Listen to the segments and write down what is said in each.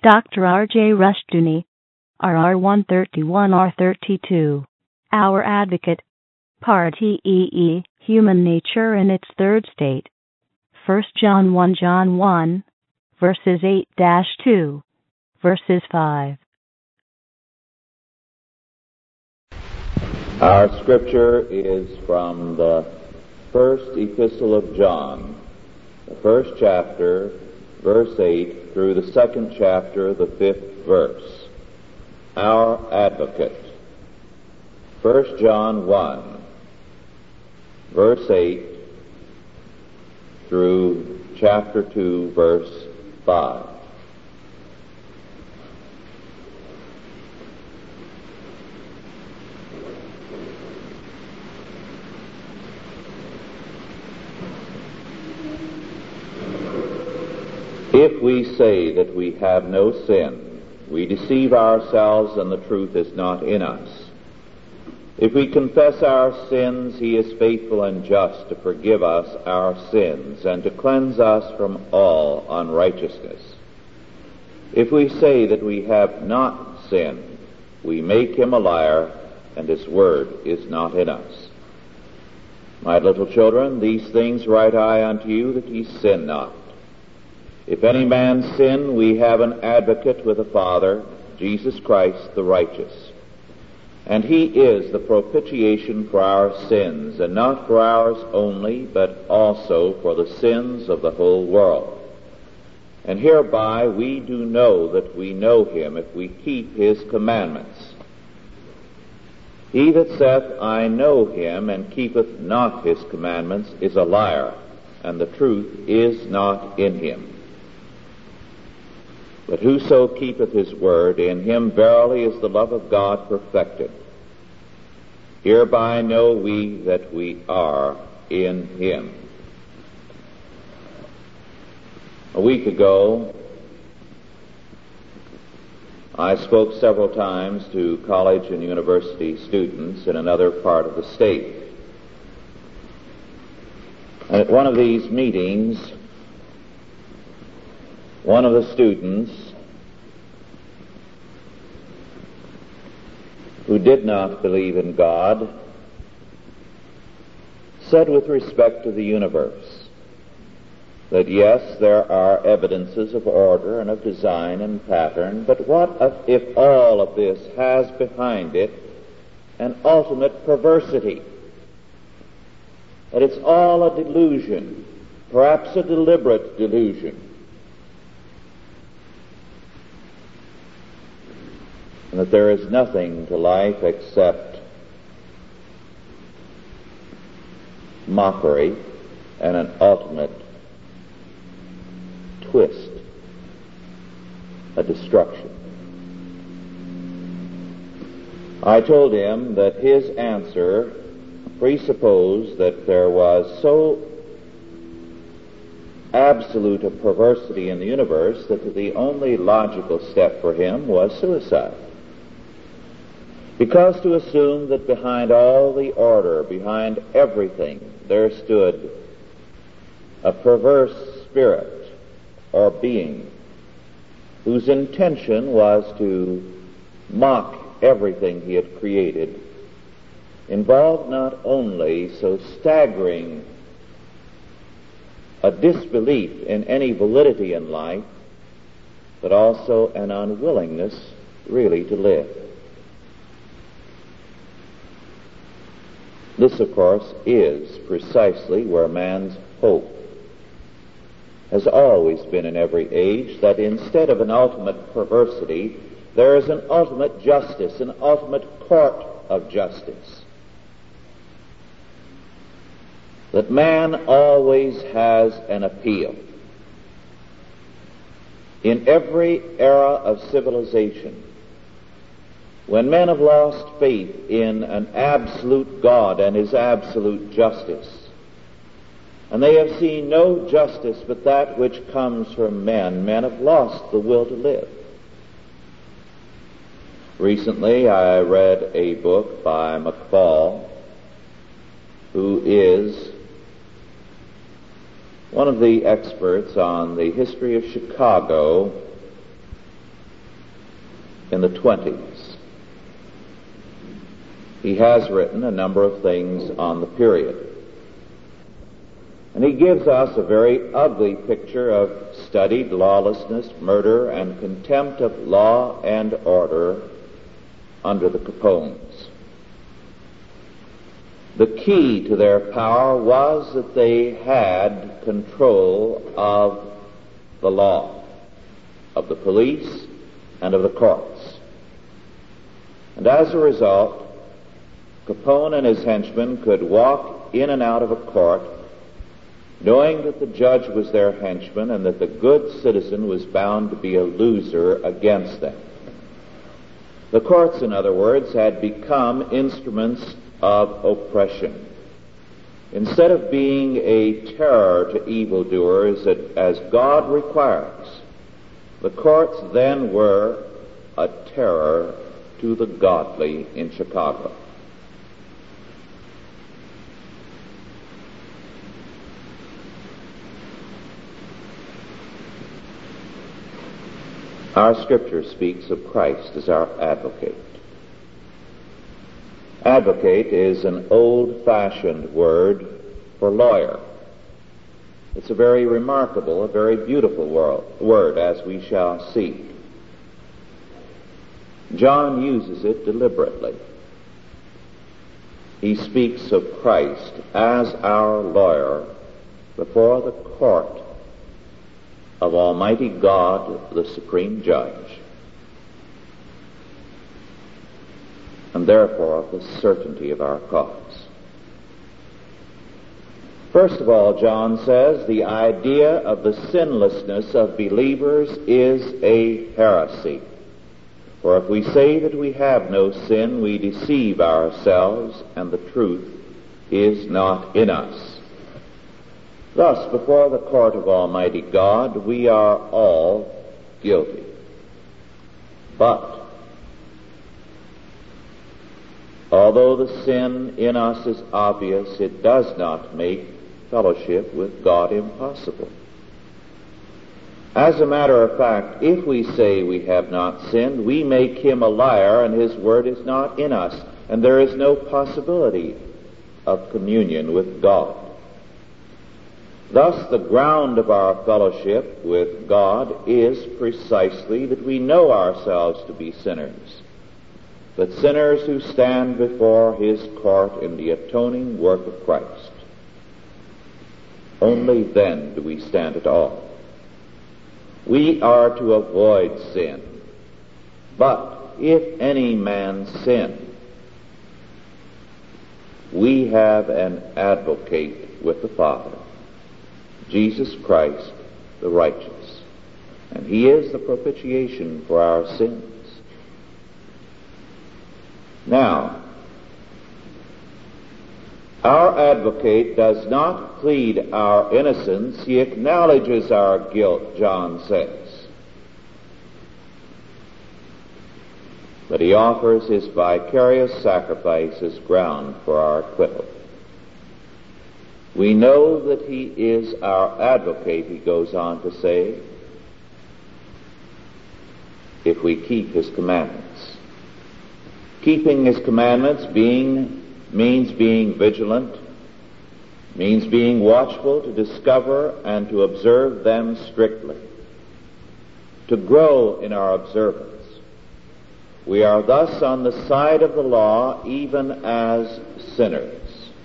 Dr. R.J. Rushdoony, RR 131 R32, Our Advocate, Part EE, Human Nature in its Third State, 1 John 1, verses 8-2, verses 5. Our scripture is from the first epistle of John, the first chapter, verse 8, through the second chapter, the 5th verse. Our Advocate. 1 John 1, verse 8, through chapter 2, verse 5. If we say that we have no sin, we deceive ourselves and the truth is not in us. If we confess our sins, he is faithful and just to forgive us our sins and to cleanse us from all unrighteousness. If we say that we have not sinned, we make him a liar, and his word is not in us. My little children, these things write I unto you, that ye sin not. If any man sin, we have an advocate with the Father, Jesus Christ the righteous. And he is the propitiation for our sins, and not for ours only, but also for the sins of the whole world. And hereby we do know that we know him, if we keep his commandments. He that saith, I know him, and keepeth not his commandments, is a liar, and the truth is not in him. But whoso keepeth his word, in him verily is the love of God perfected. Hereby know we that we are in him. A week ago, I spoke several times to college and university students in another part of the state. And at one of these meetings, one of the students who did not believe in God said with respect to the universe that yes, there are evidences of order and of design and pattern, but what if all of this has behind it an ultimate perversity? That it's all a delusion, perhaps a deliberate delusion. And that there is nothing to life except mockery and an ultimate twist, a destruction. I told him that his answer presupposed that there was so absolute a perversity in the universe that the only logical step for him was suicide. Because to assume that behind all the order, behind everything, there stood a perverse spirit or being whose intention was to mock everything he had created, involved not only so staggering a disbelief in any validity in life, but also an unwillingness really to live. This, of course, is precisely where man's hope has always been in every age, that instead of an ultimate perversity, there is an ultimate justice, an ultimate court of justice. That man always has an appeal. In every era of civilization, when men have lost faith in an absolute God and his absolute justice, and they have seen no justice but that which comes from men, men have lost the will to live. Recently I read a book by McFall, who is one of the experts on the history of Chicago in the 20s. He has written a number of things on the period. And he gives us a very ugly picture of studied lawlessness, murder, and contempt of law and order under the Capones. The key to their power was that they had control of the law, of the police, and of the courts. And as a result, Capone and his henchmen could walk in and out of a court knowing that the judge was their henchman and that the good citizen was bound to be a loser against them. The courts, in other words, had become instruments of oppression. Instead of being a terror to evildoers as God requires, the courts then were a terror to the godly in Chicago. Our Scripture speaks of Christ as our advocate. Advocate is an old-fashioned word for lawyer. It's a very remarkable, a very beautiful word, as we shall see. John uses it deliberately. He speaks of Christ as our lawyer before the court of Almighty God, the Supreme Judge, and therefore the certainty of our cause. First of all, John says, the idea of the sinlessness of believers is a heresy. For if we say that we have no sin, we deceive ourselves, and the truth is not in us. Thus, before the court of Almighty God, we are all guilty. But, although the sin in us is obvious, it does not make fellowship with God impossible. As a matter of fact, if we say we have not sinned, we make him a liar, and his word is not in us, and there is no possibility of communion with God. Thus, the ground of our fellowship with God is precisely that we know ourselves to be sinners, but sinners who stand before his court in the atoning work of Christ. Only then do we stand at all. We are to avoid sin, but if any man sin, we have an advocate with the Father, Jesus Christ, the righteous, and he is the propitiation for our sins. Now, our advocate does not plead our innocence, he acknowledges our guilt, John says. But he offers his vicarious sacrifice as ground for our acquittal. We know that he is our advocate, he goes on to say, if we keep his commandments. Keeping his commandments means being vigilant, means being watchful to discover and to observe them strictly, to grow in our observance. We are thus on the side of the law even as sinners.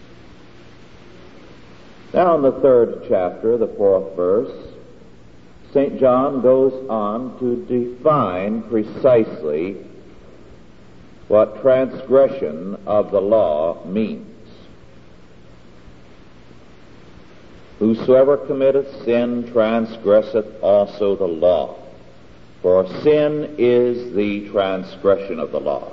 Now in the 3rd chapter, the 4th verse, St. John goes on to define precisely what transgression of the law means. Whosoever committeth sin transgresseth also the law, for sin is the transgression of the law.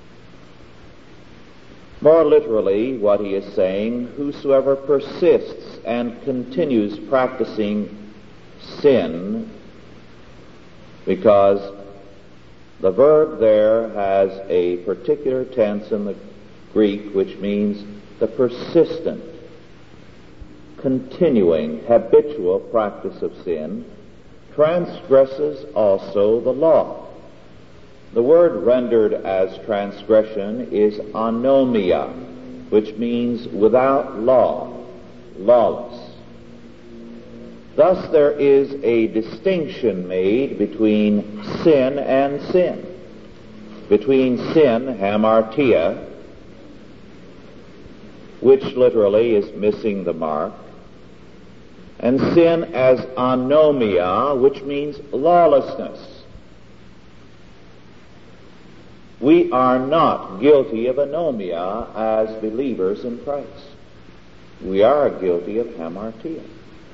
More literally, what he is saying, whosoever persists and continues practicing sin, because the verb there has a particular tense in the Greek which means the persistent, continuing, habitual practice of sin, transgresses also the law. The word rendered as transgression is anomia, which means without law, lawless. Thus there is a distinction made between sin and sin. Between sin, hamartia, which literally is missing the mark, and sin as anomia, which means lawlessness. We are not guilty of anomia as believers in Christ. We are guilty of hamartia.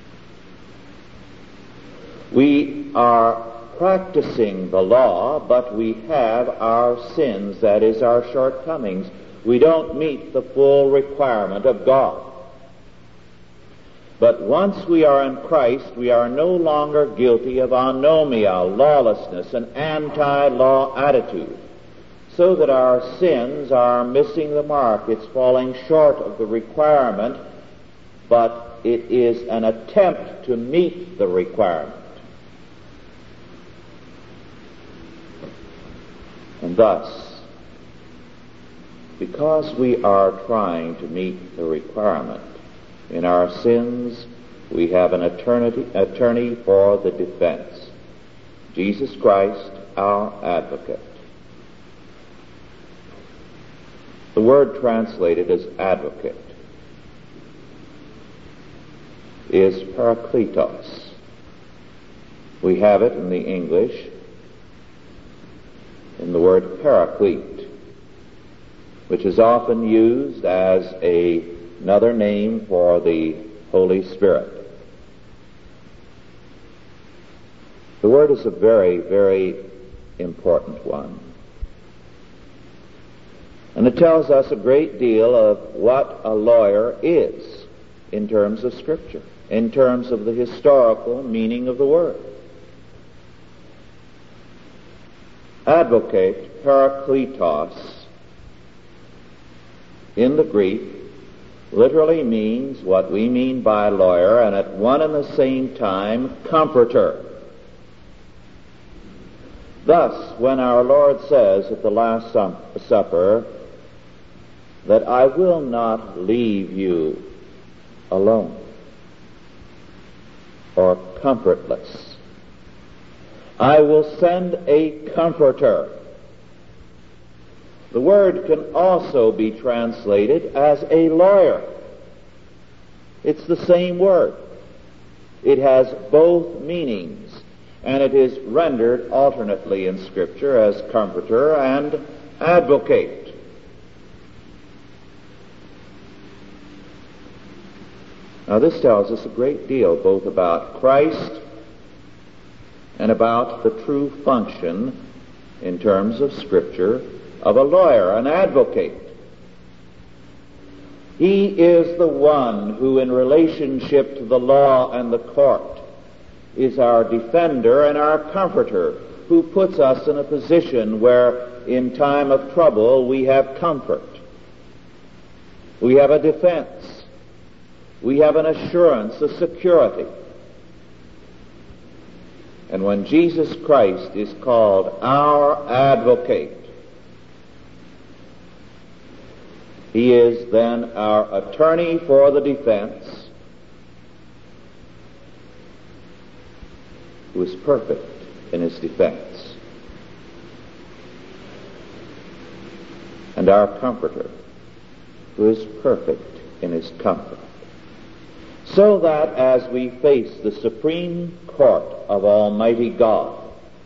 We are practicing the law, but we have our sins, that is, our shortcomings. We don't meet the full requirement of God. But once we are in Christ, we are no longer guilty of anomia, lawlessness, an anti-law attitude, so that our sins are missing the mark. It's falling short of the requirement, but it is an attempt to meet the requirement. And thus, because we are trying to meet the requirement in our sins, we have an attorney for the defense, Jesus Christ, our advocate. The word translated as advocate is parakletos. We have it in the English in the word paraclete, which is often used as another name for the Holy Spirit. The word is a very, very important one. And it tells us a great deal of what a lawyer is in terms of Scripture, in terms of the historical meaning of the word. Advocate, parakletos, in the Greek, literally means what we mean by lawyer, and at one and the same time, comforter. Thus, when our Lord says at the Last Supper that I will not leave you alone or comfortless, I will send a comforter. The word can also be translated as a lawyer. It's the same word. It has both meanings, and it is rendered alternately in Scripture as comforter and advocate. Now this tells us a great deal both about Christ and about the true function in terms of Scripture of a lawyer, an advocate. He is the one who, in relationship to the law and the court, is our defender and our comforter, who puts us in a position where in time of trouble we have comfort. We have a defense. We have an assurance, a security. And when Jesus Christ is called our advocate, he is then our attorney for the defense, who is perfect in his defense, and our comforter, who is perfect in his comfort. So that as we face the supreme court of Almighty God,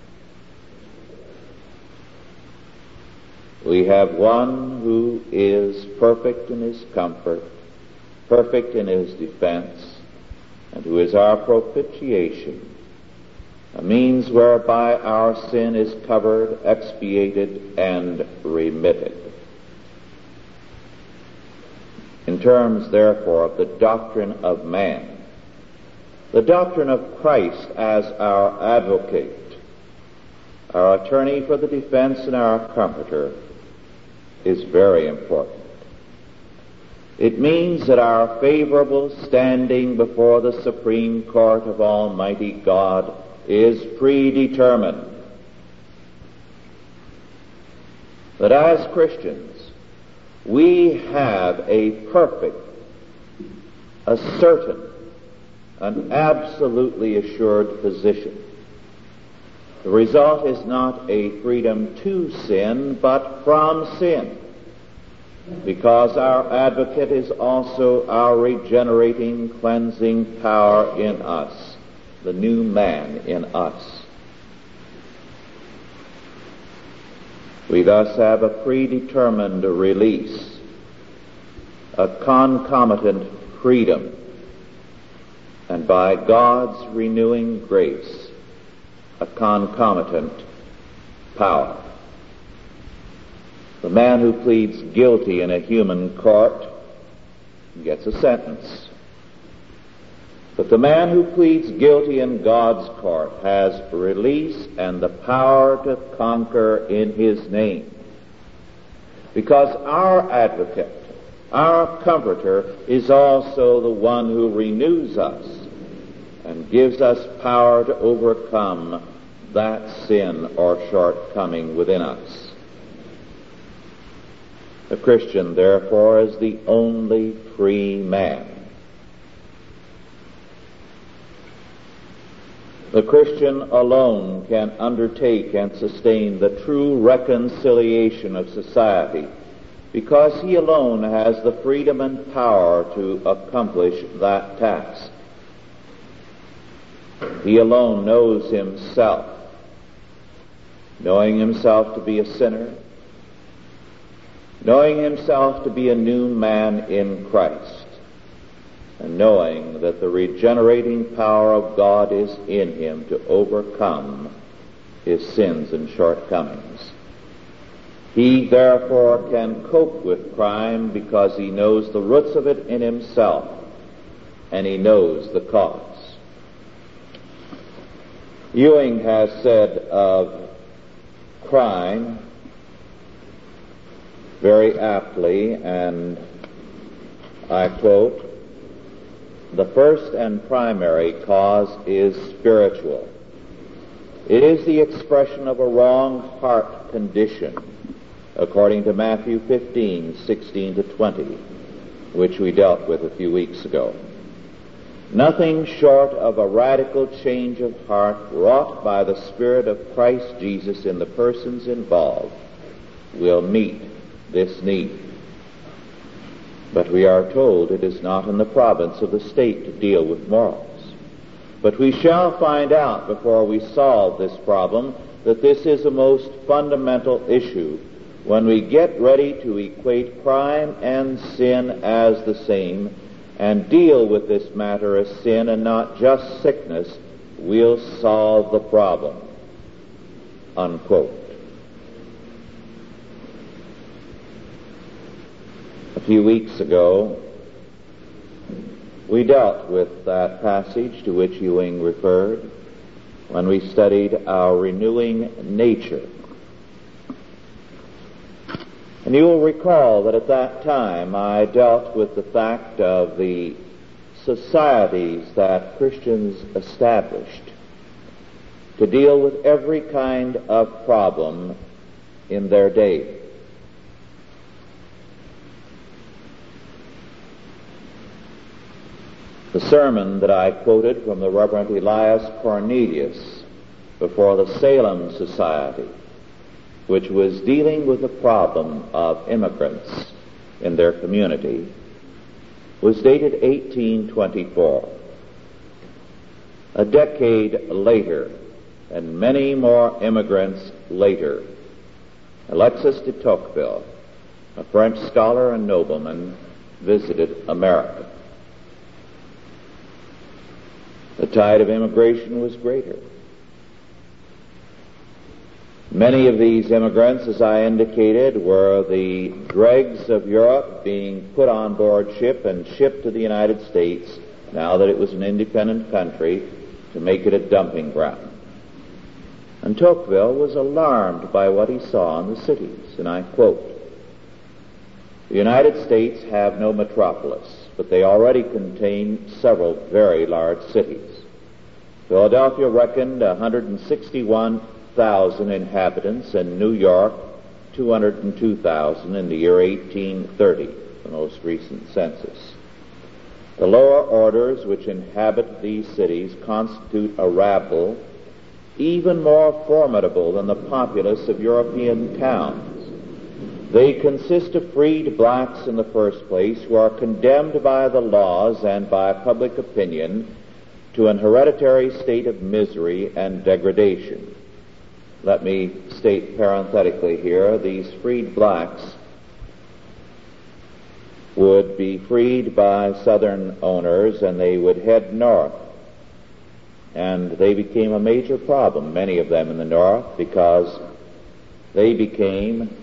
we have one who is perfect in his comfort, perfect in his defense, and who is our propitiation, a means whereby our sin is covered, expiated, and remitted. In terms, therefore, of the doctrine of man, the doctrine of Christ as our advocate, our attorney for the defense and our comforter, is very important. It means that our favorable standing before the Supreme Court of Almighty God is predetermined. that as Christians, we have a perfect, a certain, an absolutely assured position. The result is not a freedom to sin, but from sin, because our advocate is also our regenerating, cleansing power in us, the new man in us. We thus have a predetermined release, a concomitant freedom, and by God's renewing grace, a concomitant power. The man who pleads guilty in a human court gets a sentence. But the man who pleads guilty in God's court has release and the power to conquer in His name. Because our advocate, our comforter, is also the one who renews us and gives us power to overcome that sin or shortcoming within us. The Christian, therefore, is the only free man. The Christian alone can undertake and sustain the true reconciliation of society, because he alone has the freedom and power to accomplish that task. He alone knows himself, knowing himself to be a sinner, knowing himself to be a new man in Christ, and knowing that the regenerating power of God is in him to overcome his sins and shortcomings. He, therefore, can cope with crime because he knows the roots of it in himself, and he knows the cause. Ewing has said of crime very aptly, and I quote, "The first and primary cause is spiritual. It is the expression of a wrong heart condition, according to Matthew 15:16-20, which we dealt with a few weeks ago. Nothing short of a radical change of heart wrought by the Spirit of Christ Jesus in the persons involved will meet this need. But we are told it is not in the province of the state to deal with morals. But we shall find out before we solve this problem that this is a most fundamental issue when we get ready to equate crime and sin as the same and deal with this matter as sin and not just sickness. We'll solve the problem." Unquote. A few weeks ago, we dealt with that passage to which Ewing referred when we studied our renewing nature. And you will recall that at that time I dealt with the fact of the societies that Christians established to deal with every kind of problem in their day. The sermon that I quoted from the Reverend Elias Cornelius before the Salem Society, which was dealing with the problem of immigrants in their community, was dated 1824. A decade later, and many more immigrants later, Alexis de Tocqueville, a French scholar and nobleman, visited America. The tide of immigration was greater. Many of these immigrants, as I indicated, were the dregs of Europe being put on board ship and shipped to the United States, now that it was an independent country, to make it a dumping ground. And Tocqueville was alarmed by what he saw in the cities, and I quote, "The United States have no metropolis, but they already contain several very large cities. Philadelphia reckoned 161,000 inhabitants, and New York 202,000 in the year 1830, the most recent census. The lower orders which inhabit these cities constitute a rabble even more formidable than the populace of European towns. They consist of freed blacks in the first place, who are condemned by the laws and by public opinion to an hereditary state of misery and degradation. Let me state parenthetically here, these freed blacks would be freed by Southern owners, and they would head north. And they became a major problem, many of them in the north, because they became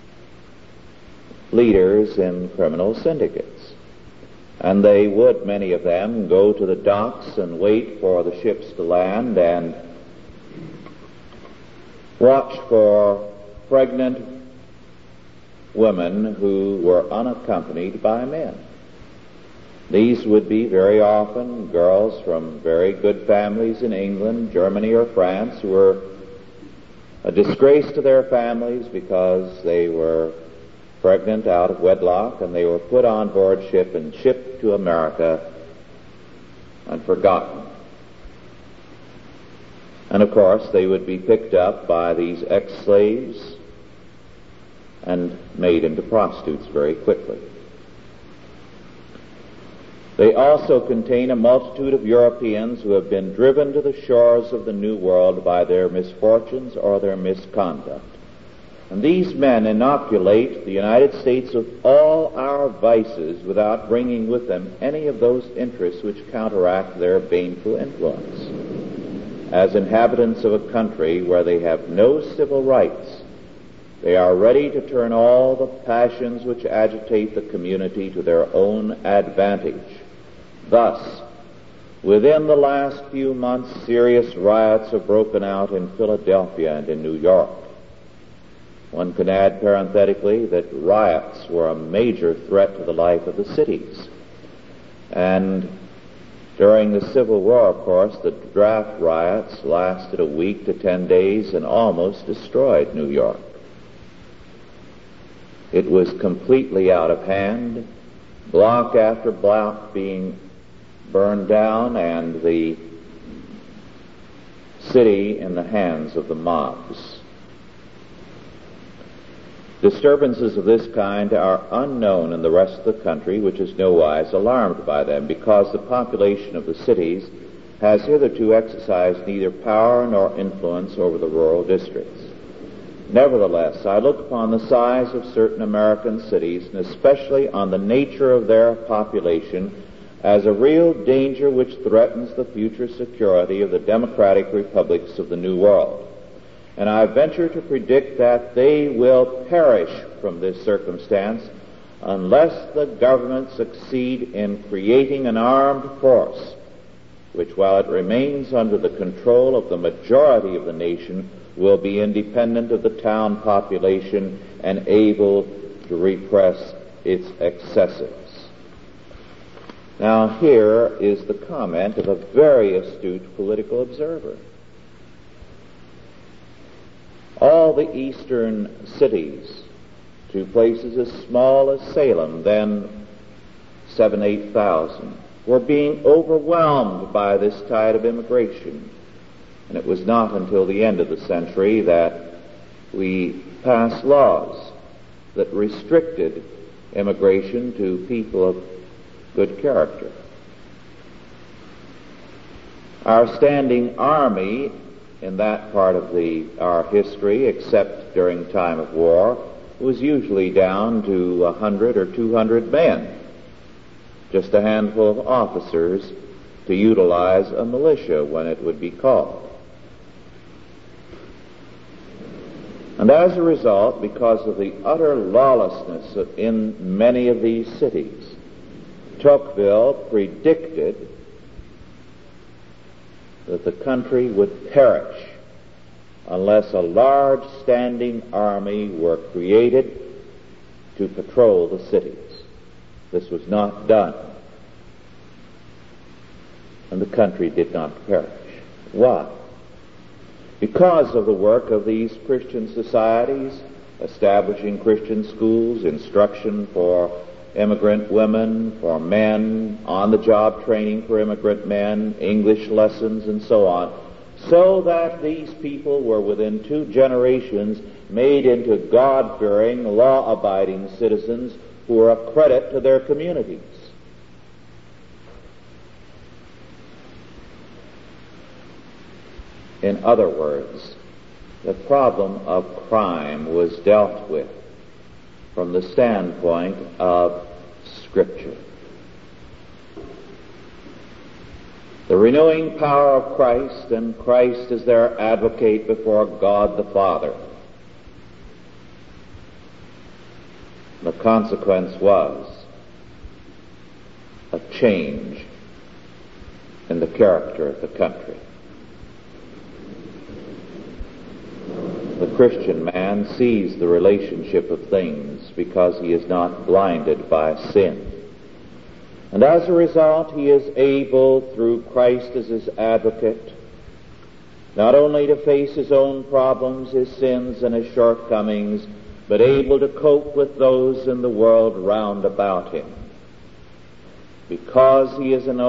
leaders in criminal syndicates. And they would, many of them, go to the docks and wait for the ships to land and watch for pregnant women who were unaccompanied by men. These would be very often girls from very good families in England, Germany, or France, who were a disgrace to their families because they were pregnant out of wedlock, and they were put on board ship and shipped to America and forgotten. And of course, they would be picked up by these ex-slaves and made into prostitutes very quickly. They also contain a multitude of Europeans who have been driven to the shores of the New World by their misfortunes or their misconduct. And these men inoculate the United States with all our vices without bringing with them any of those interests which counteract their baneful influence. As inhabitants of a country where they have no civil rights, they are ready to turn all the passions which agitate the community to their own advantage. Thus, within the last few months, serious riots have broken out in Philadelphia and in New York. One can add parenthetically that riots were a major threat to the life of the cities. And during the Civil War, of course, the draft riots lasted a week to 10 days and almost destroyed New York. It was completely out of hand, block after block being burned down, and the city in the hands of the mobs. Disturbances of this kind are unknown in the rest of the country, which is nowise alarmed by them, because the population of the cities has hitherto exercised neither power nor influence over the rural districts. Nevertheless, I look upon the size of certain American cities, and especially on the nature of their population, as a real danger which threatens the future security of the democratic republics of the New World. And I venture to predict that they will perish from this circumstance unless the government succeed in creating an armed force which, while it remains under the control of the majority of the nation, will be independent of the town population and able to repress its excesses. Now, here is the comment of a very astute political observer. All the eastern cities, to places as small as Salem, then 7,000-8,000, were being overwhelmed by this tide of immigration. And it was not until the end of the century that we passed laws that restricted immigration to people of good character. Our standing army in that part of our history, except during time of war, was usually down to 100 or 200 men, just a handful of officers to utilize a militia when it would be called. And as a result, because of the utter lawlessness in many of these cities, Tocqueville predicted that the country would perish unless a large standing army were created to patrol the cities. This was not done, and the country did not perish. Why? Because of the work of these Christian societies establishing Christian schools, instruction for immigrant women, for men, on-the-job training for immigrant men, English lessons, and so on, so that these people were within 2 generations made into God-fearing, law-abiding citizens who were a credit to their communities. In other words, the problem of crime was dealt with from the standpoint of Scripture. The renewing power of Christ, and Christ as their advocate before God the Father. The consequence was a change in the character of the country. The Christian man sees the relationship of things because he is not blinded by sin. And as a result, he is able, through Christ as his advocate, not only to face his own problems, his sins, and his shortcomings, but able to cope with those in the world round about him. Because he has an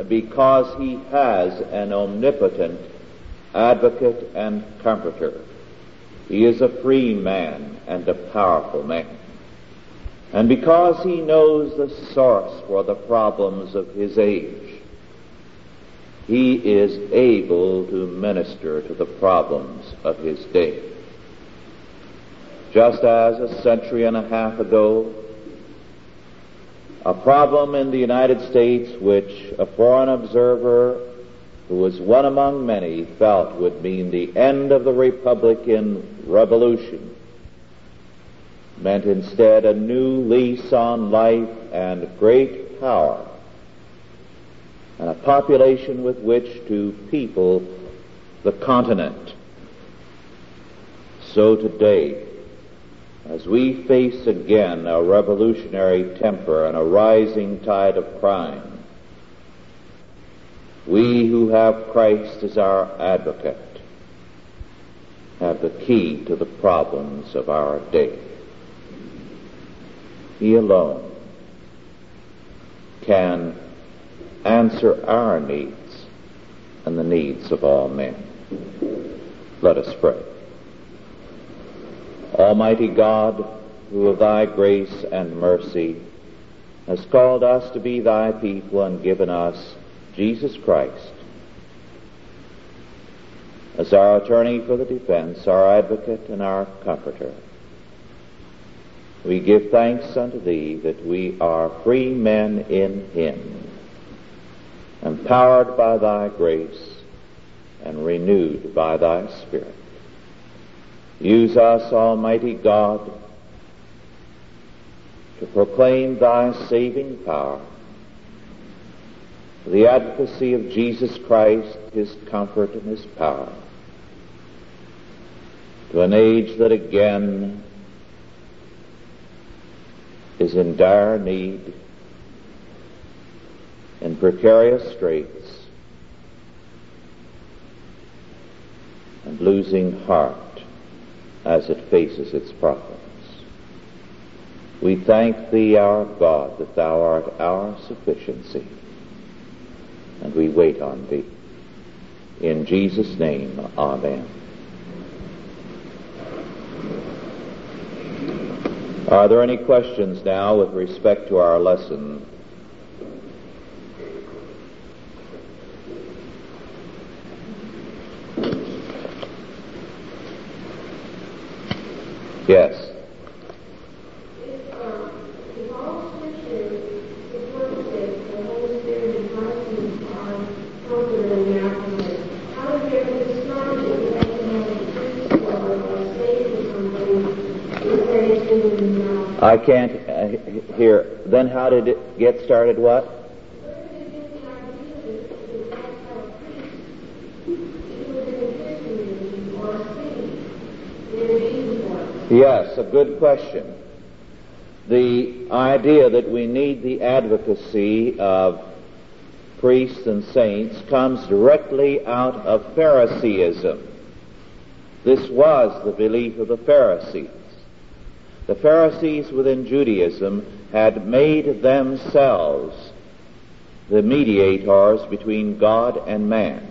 omnipotent advocate and comforter, he is a free man and a powerful man. And because he knows the source for the problems of his age, he is able to minister to the problems of his day. Just as a century and a half ago, a problem in the United States which a foreign observer, who was one among many, felt would mean the end of the Republican Revolution, meant instead a new lease on life and great power, and a population with which to people the continent. So today, as we face again a revolutionary temper and a rising tide of crime, we who have Christ as our advocate have the key to the problems of our day. He alone can answer our needs and the needs of all men. Let us pray. Almighty God, who of thy grace and mercy has called us to be thy people and given us Jesus Christ as our attorney for the defense, our advocate and our comforter, we give thanks unto thee that we are free men in him, empowered by thy grace and renewed by thy Spirit. Use us, Almighty God, to proclaim thy saving power, the advocacy of Jesus Christ, his comfort and his power, to an age that again is in dire need, in precarious straits, and losing heart as it faces its problems. We thank thee, our God, that thou art our sufficiency, and we wait on thee. In Jesus' name, amen. Are there any questions now with respect to our lesson? Yes. I can't hear. Then how did it get started? What? Yes, a good question. The idea that we need the advocacy of priests and saints comes directly out of Phariseeism. This was the belief of the Pharisees. The Pharisees within Judaism had made themselves the mediators between God and man.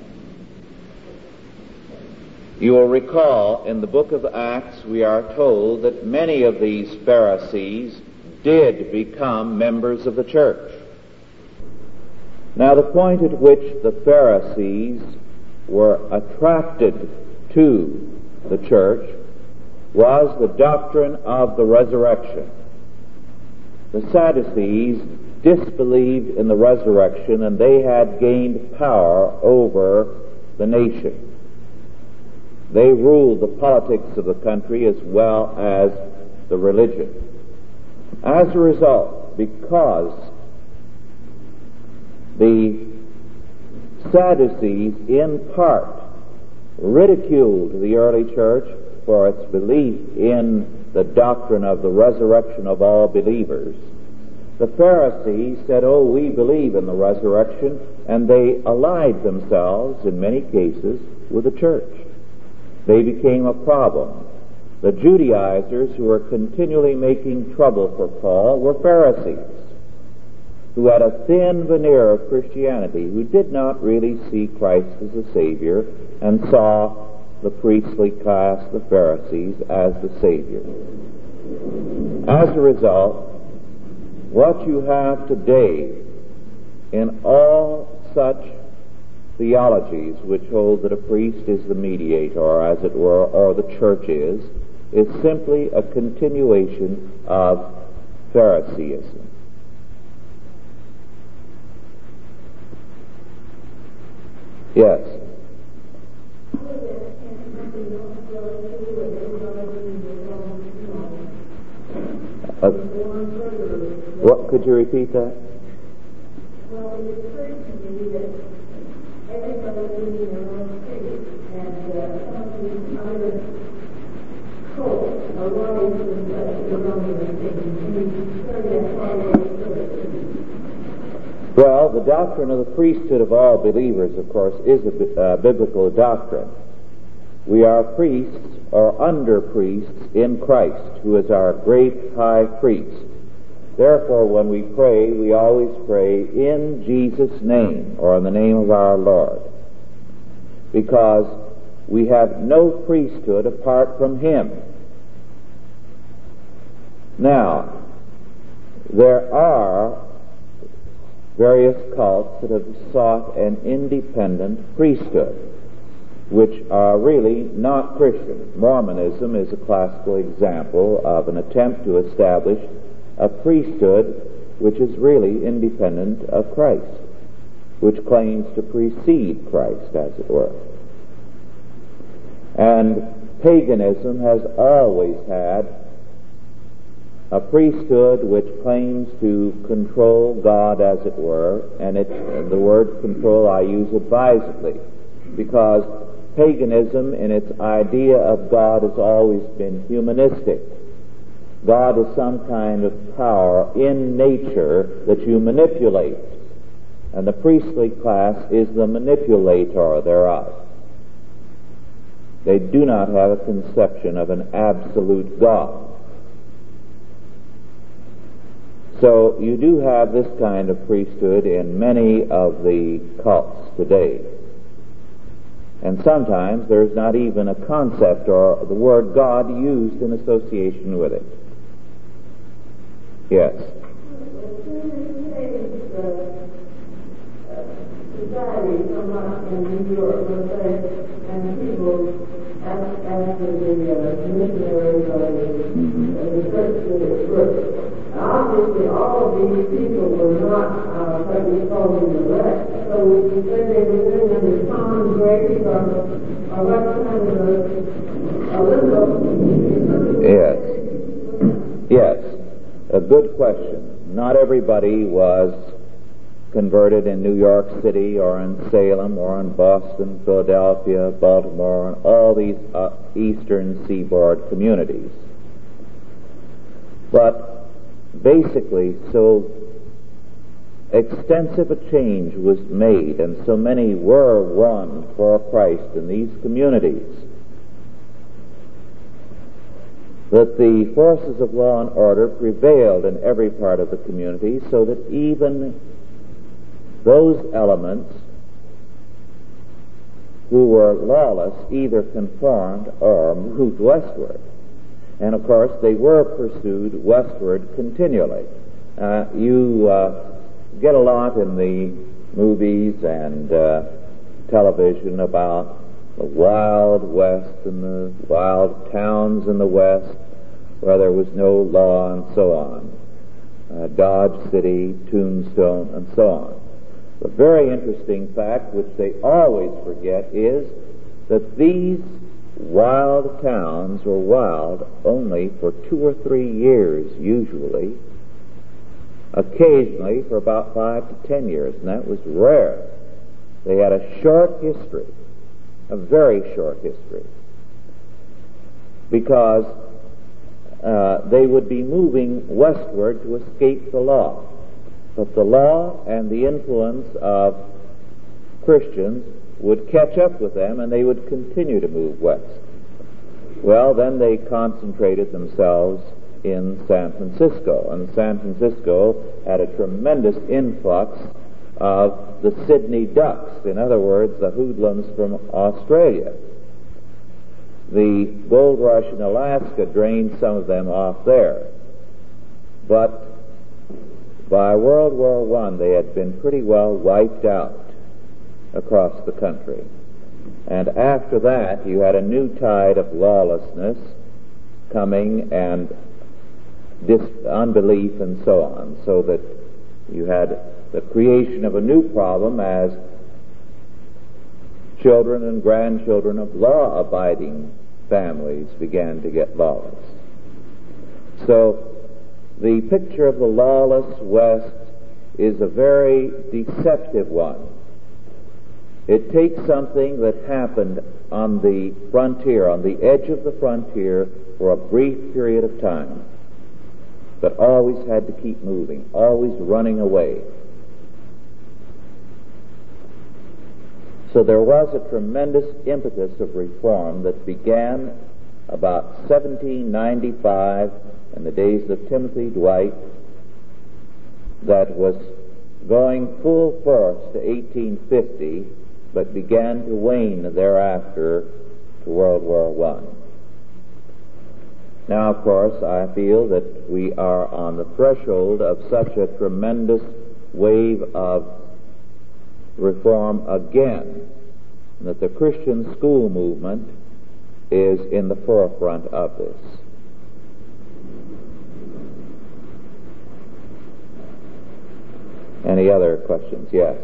You will recall in the book of Acts we are told that many of these Pharisees did become members of the church. Now, the point at which the Pharisees were attracted to the church was the doctrine of the resurrection. The Sadducees disbelieved in the resurrection, and they had gained power over the nation. They ruled the politics of the country as well as the religion. As a result, because the Sadducees in part ridiculed the early church for its belief in the doctrine of the resurrection of all believers, the Pharisees said, "Oh, we believe in the resurrection," and they allied themselves, in many cases, with the church. They became a problem. The Judaizers who were continually making trouble for Paul were Pharisees, who had a thin veneer of Christianity, who did not really see Christ as a Savior and saw the priestly class, the Pharisees, as the Savior. As a result, what you have today in all such theologies which hold that a priest is the mediator, as it were, or the church is simply a continuation of Phariseeism. Yes. What, could you repeat that? Well, it occurred to me that everybody is in their own faith, and some of these other cults are wanting to reflect their own faith. Well, the doctrine of the priesthood of all believers, of course, is a biblical doctrine. We are priests or under priests in Christ, who is our great high priest. Therefore, when we pray, we always pray in Jesus' name, or in the name of our Lord, because we have no priesthood apart from Him. Now, there are various cults that have sought an independent priesthood, which are really not Christian. Mormonism is a classical example of an attempt to establish a priesthood which is really independent of Christ, which claims to precede Christ, as it were. And paganism has always had a priesthood which claims to control God, as it were, and the word control I use advisedly, because paganism in its idea of God has always been humanistic. God is some kind of power in nature that you manipulate, and the priestly class is the manipulator thereof. They do not have a conception of an absolute God. So you do have this kind of priesthood in many of the cults today. And sometimes there's not even a concept or the word God used in association with it. Yes. Society come up in New York, let's say, and people after the missionaries or the church did its work. Obviously, all of these people were not what we call the elect. So we say they were living under common grace or what kind of a limbo. Yes. Yes. A good question. Not everybody was converted in New York City or in Salem or in Boston, Philadelphia, Baltimore, and all these eastern seaboard communities. But basically, so extensive a change was made, and so many were won for Christ in these communities, that the forces of law and order prevailed in every part of the community, so that even those elements who were lawless either conformed or moved westward. And of course, they were pursued westward continually. You get a lot in the movies and television about the Wild West and the wild towns in the West where there was no law and so on. Dodge City, Tombstone, and so on. The very interesting fact, which they always forget, is that these wild towns were wild only for 2 or 3 years, usually, occasionally for about 5 to 10 years, and that was rare. They had a short history, a very short history, because they would be moving westward to escape the law. But the law and the influence of Christians would catch up with them, and they would continue to move west. Well, then they concentrated themselves in San Francisco, and San Francisco had a tremendous influx of the Sydney Ducks, in other words, the hoodlums from Australia. The gold rush in Alaska drained some of them off there, but by World War I, they had been pretty well wiped out across the country. And after that, you had a new tide of lawlessness coming and unbelief and so on, so that you had the creation of a new problem as children and grandchildren of law-abiding families began to get lawless. So the picture of the lawless West is a very deceptive one. It takes something that happened on the frontier, on the edge of the frontier, for a brief period of time, but always had to keep moving, always running away. So there was a tremendous impetus of reform that began about 1795 in the days of Timothy Dwight, that was going full force to 1850, but began to wane thereafter to World War I. Now, of course, I feel that we are on the threshold of such a tremendous wave of reform again, and that the Christian school movement is in the forefront of this. Any other questions? Yes.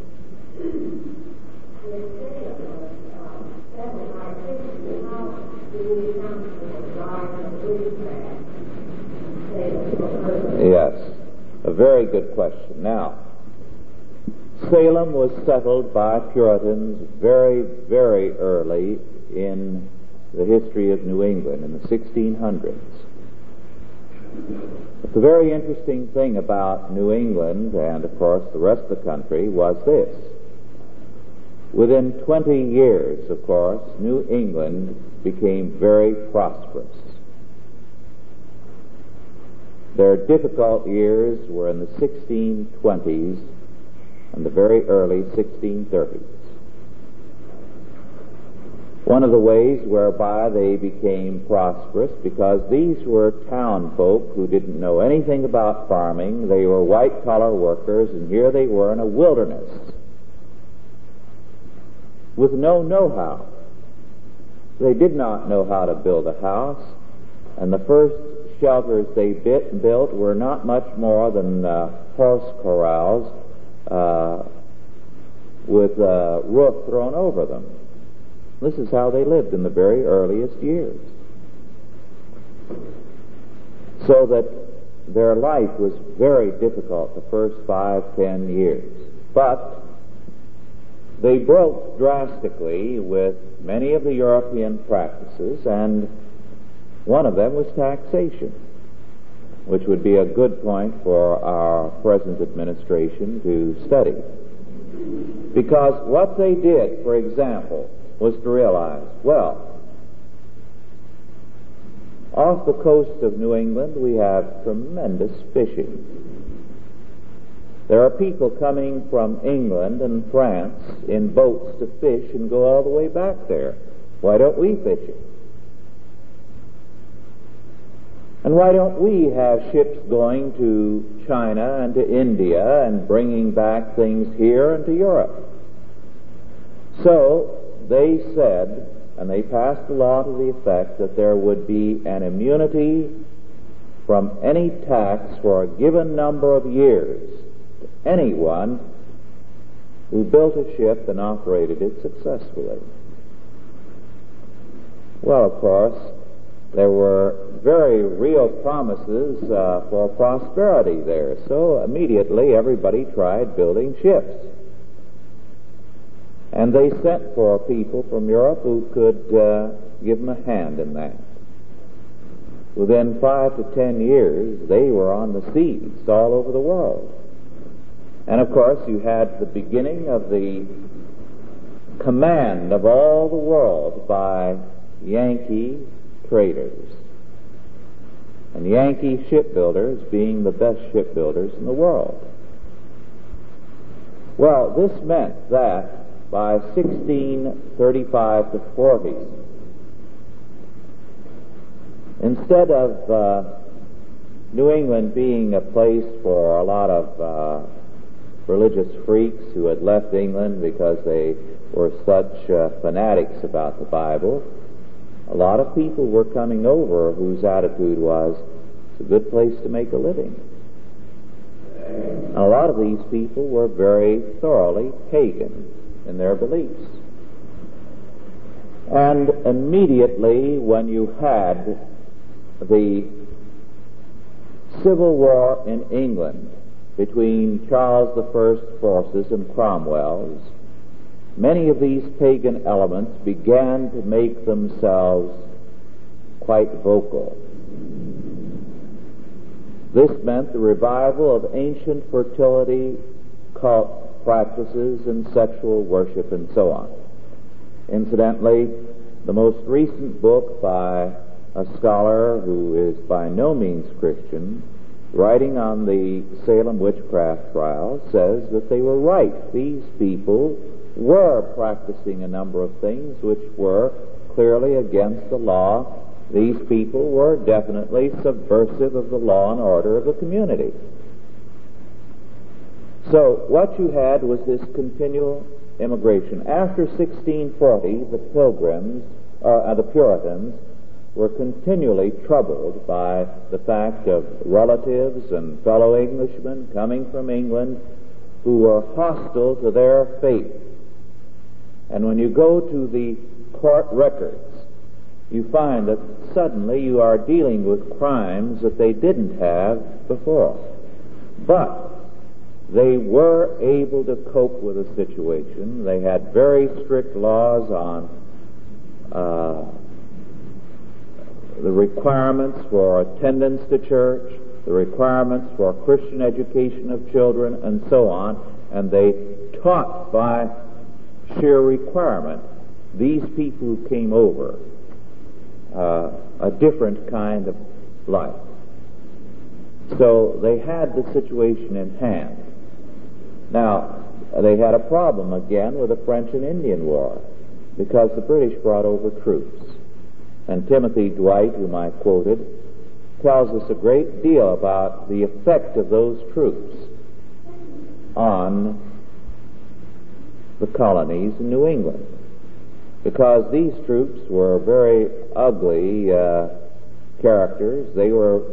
Yes, a very good question. Now, Salem was settled by Puritans very, very early in the history of New England, in the 1600s. But the very interesting thing about New England, and of course the rest of the country, was this. Within 20 years, of course, New England became very prosperous. Their difficult years were in the 1620s and the very early 1630s. One of the ways whereby they became prosperous, because these were town folk who didn't know anything about farming, they were white-collar workers, and here they were in a wilderness with no know-how. They did not know how to build a house, and the first shelters they built were not much more than horse corrals with a roof thrown over them. This is how they lived in the very earliest years. So that their life was very difficult the first 5-10 years. But they broke drastically with many of the European practices, and one of them was taxation, which would be a good point for our present administration to study. Because what they did, for example, was to realize, well, Off the coast of New England, we have tremendous fishing. There are people coming from England and France in boats to fish and go all the way back there. Why don't we fish it? And why don't we have ships going to China and to India and bringing back things here and to Europe? So they said, and they passed a law to the effect that there would be an immunity from any tax for a given number of years to anyone who built a ship and operated it successfully. Well, of course, there were very real promises for prosperity there, so immediately everybody tried building ships. And they sent for people from Europe who could give them a hand in that. Within 5 to 10 years, they were on the seas all over the world. And of course, you had the beginning of the command of all the world by Yankee traders. And Yankee shipbuilders being the best shipbuilders in the world. Well, this meant that by 1635 to 40, instead of New England being a place for a lot of religious freaks who had left England because they were such fanatics about the Bible, a lot of people were coming over whose attitude was, it's a good place to make a living. And a lot of these people were very thoroughly pagan in their beliefs. And immediately when you had the civil war in England between Charles I's forces and Cromwell's, many of these pagan elements began to make themselves quite vocal. This meant the revival of ancient fertility cult practices and sexual worship and so on. Incidentally, the most recent book by a scholar who is by no means Christian, writing on the Salem witchcraft trial, says that they were right. These people were practicing a number of things which were clearly against the law. These people were definitely subversive of the law and order of the community. So what you had was this continual immigration. After 1640, the Pilgrims, the Puritans, were continually troubled by the fact of relatives and fellow Englishmen coming from England who were hostile to their faith. And when you go to the court records, you find that suddenly you are dealing with crimes that they didn't have before. But they were able to cope with the situation. They had very strict laws on the requirements for attendance to church, the requirements for Christian education of children, and so on. And they taught by sheer requirement these people who came over a different kind of life. So they had the situation in hand. Now, they had a problem again with the French and Indian War because the British brought over troops. And Timothy Dwight, whom I quoted, tells us a great deal about the effect of those troops on the colonies in New England. Because these troops were very ugly characters. They were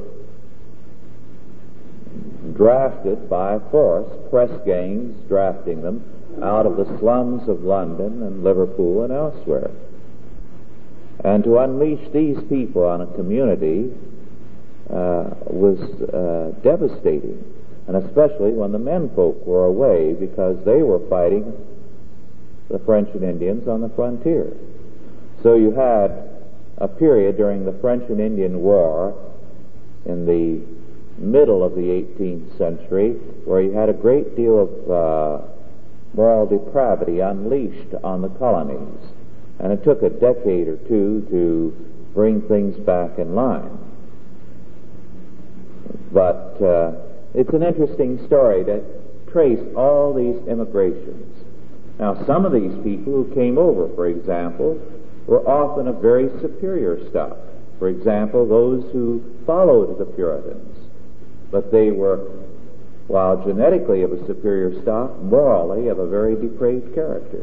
drafted by force, press gangs drafting them out of the slums of London and Liverpool and elsewhere. And to unleash these people on a community was devastating, and especially when the menfolk were away because they were fighting the French and Indians on the frontier. So you had a period during the French and Indian War in the middle of the 18th century where you had a great deal of moral depravity unleashed on the colonies. And it took a decade or two bring things back in line. But it's an interesting story to trace all these immigrations. Now, some of these people who came over, for example, were often of very superior stock. For example, those who followed the Puritans. But they were, while genetically of a superior stock, morally of a very depraved character.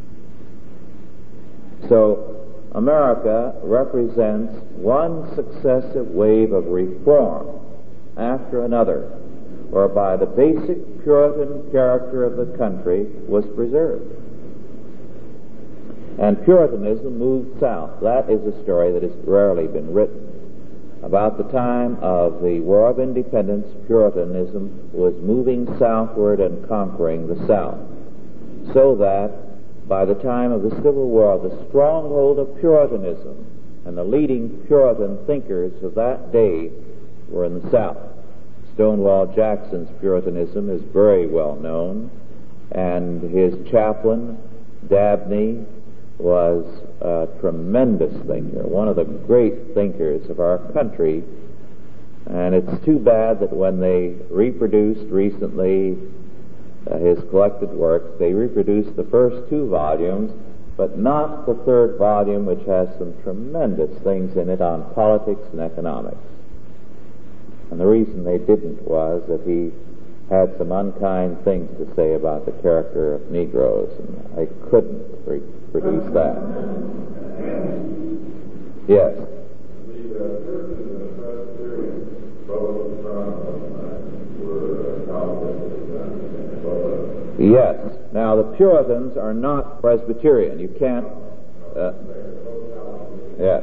So, America represents one successive wave of reform after another, whereby the basic Puritan character of the country was preserved. And Puritanism moved south. That is a story that has rarely been written. About the time of the War of Independence, Puritanism was moving southward and conquering the South, so that by the time of the Civil War, the stronghold of Puritanism and the leading Puritan thinkers of that day were in the South. Stonewall Jackson's Puritanism is very well known, and his chaplain, Dabney, was a tremendous thinker, one of the great thinkers of our country. And it's too bad that when they reproduced recently his collected works, they reproduced the first 2 volumes, but not the 3rd volume, which has some tremendous things in it on politics and economics. And the reason they didn't was that he had some unkind things to say about the character of Negroes, and I couldn't reproduce that. Yes. Yes. Now, the Puritans are not Presbyterian. You can't... yes.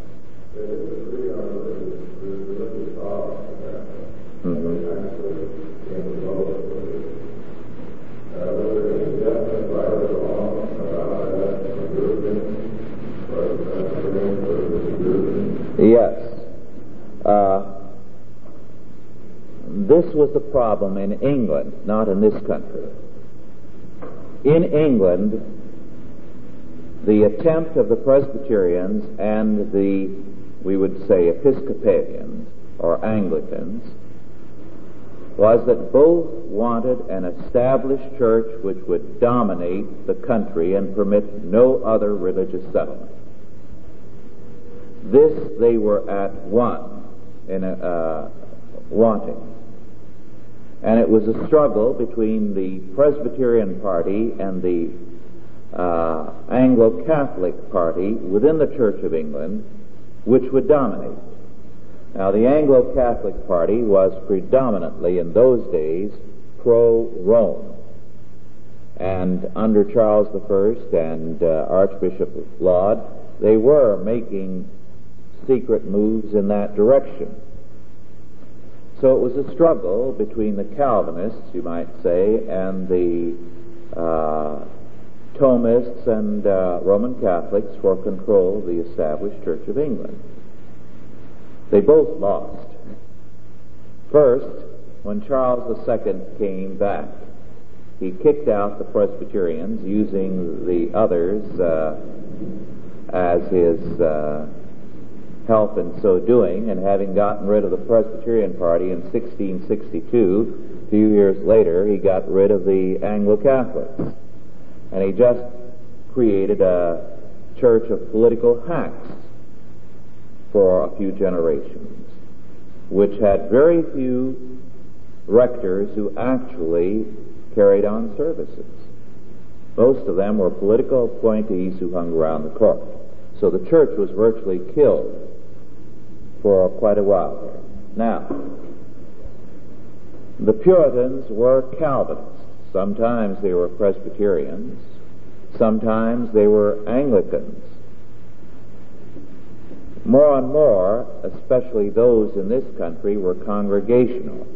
Yes. This was the problem in England, not in this country. In England, the attempt of the Presbyterians and the, we would say, Episcopalians or Anglicans was that both wanted an established church which would dominate the country and permit no other religious settlement. This they were at one in wanting. And it was a struggle between the Presbyterian party and the Anglo-Catholic party within the Church of England, which would dominate. Now, the Anglo-Catholic party was predominantly, in those days, pro-Rome. And under Charles I and Archbishop Laud, they were making secret moves in that direction. So it was a struggle between the Calvinists, you might say, and the Thomists and Roman Catholics for control of the established Church of England. They both lost. First, when Charles II came back, he kicked out the Presbyterians, using the others as his help in so doing, and having gotten rid of the Presbyterian party in 1662, a few years later, he got rid of the Anglo-Catholics. And he just created a church of political hacks for a few generations, which had very few rectors who actually carried on services. Most of them were political appointees who hung around the court. So the church was virtually killed for quite a while there. Now, the Puritans were Calvinists. Sometimes they were Presbyterians. Sometimes they were Anglicans. More and more, especially those in this country, were Congregational.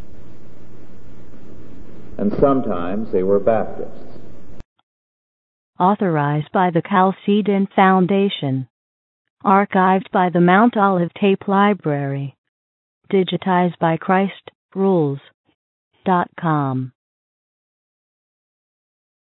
And sometimes they were Baptists. Authorized by the Chalcedon Foundation. Archived by the Mount Olive Tape Library. Digitized by ChristRules.com.